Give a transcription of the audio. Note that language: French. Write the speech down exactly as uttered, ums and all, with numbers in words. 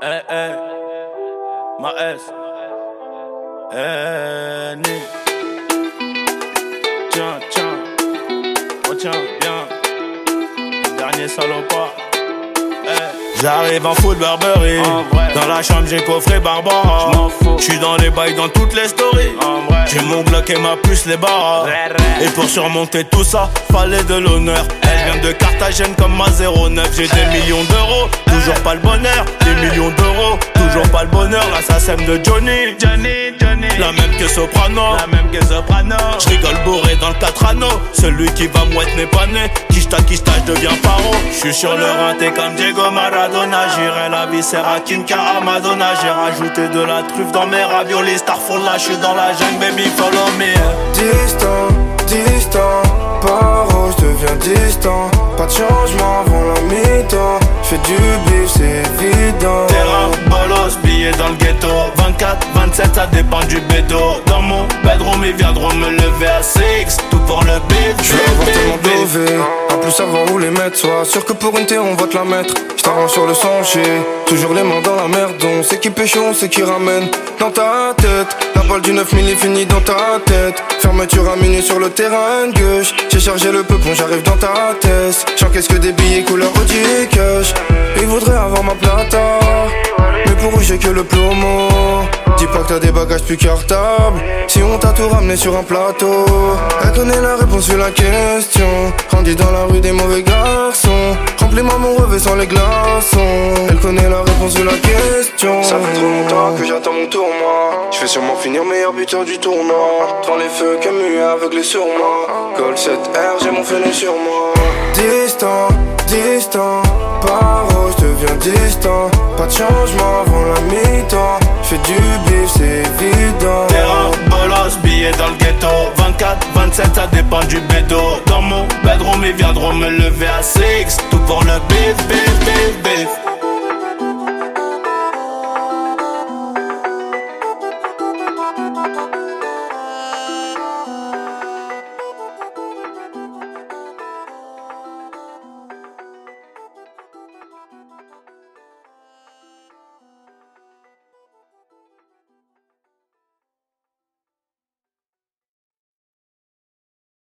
Eh, eh, ma S. Eh, ni. Tiens, tiens. Oh, tiens, bien. Le dernier salopard. Eh. J'arrive en foot Burberry. Dans la chambre, j'ai coffré Barbara. J'suis dans les bails, dans toutes les stories. J'ai mon Glock et ma puce, les barres. Et pour surmonter tout ça, fallait de l'honneur. Elle vient de Carthagène comme ma zéro neuf. J'ai des millions d'euros, toujours pas le bonheur. Des millions d'euros, toujours pas le bonheur. L'assassin de Johnny, Johnny, Johnny. La même que Soprano, la même que Soprano. J'rigole bourré dans le quatre anneaux. Celui qui va mouette n'est pas né. Kishta, kishta, j'deviens paro. J'suis sur le rinté comme Diego Maradona. J'irai la viscère à Kinka à Madonna. J'ai rajouté de la truffe dans mes raviolis. Starfall là, j'suis dans la jungle, baby, follow me. Distant, distant, paro, j'deviens distant. Pas de changement avant la mi-temps. J'fais du bif, c'est évident. Terrain, bolos, billets dans le ghetto. Vingt-quatre, vingt-sept, ça dépend du bédo. Dans mon bedroom, ils viendront me lever à six. Tout pour le beat, j'veux avoir tellement d'O V, en plus savoir où les mettre. Sois sûr que pour une terre on va te la mettre. J't'arrange sur le sentier, toujours les mains dans la merde. On sait qui pêche, on sait qui ramène. Dans ta tête, la balle du neuf milli finit dans ta tête. Fermeture à minuit sur le terrain de gauche. J'ai chargé le peupon, j'arrive dans ta tête. J'encaisse que des billets couleur Audi cash. Ils voudraient avoir ma plata, mais pour eux j'ai que le plomo. Dis pas que t'as des bagages plus cartables. Si on t'a tout ramené sur un plateau. Elle connaît la réponse sur la question. Grandi dans la rue des mauvais garçons. Remplis-moi mon revêt sans les glaçons. Elle connaît la réponse sur la question. Ça fait trop longtemps que j'attends mon tour moi. Je vais sûrement finir meilleur buteur du tournoi. Prends les feux Camus aveuglé sur moi. Col sept R, j'ai mon fenêtre sur moi. Distant, distant, paro, j'deviens distant. Pas de changement avant la mi-temps. J'fais du bif, c'est évident. Terrain, bolos, billets dans le ghetto. Vingt-quatre, vingt-sept, ça dépend du bédo. Dans mon bedroom, ils viendront me lever à six. Tout pour le bif, bif, bif, bif.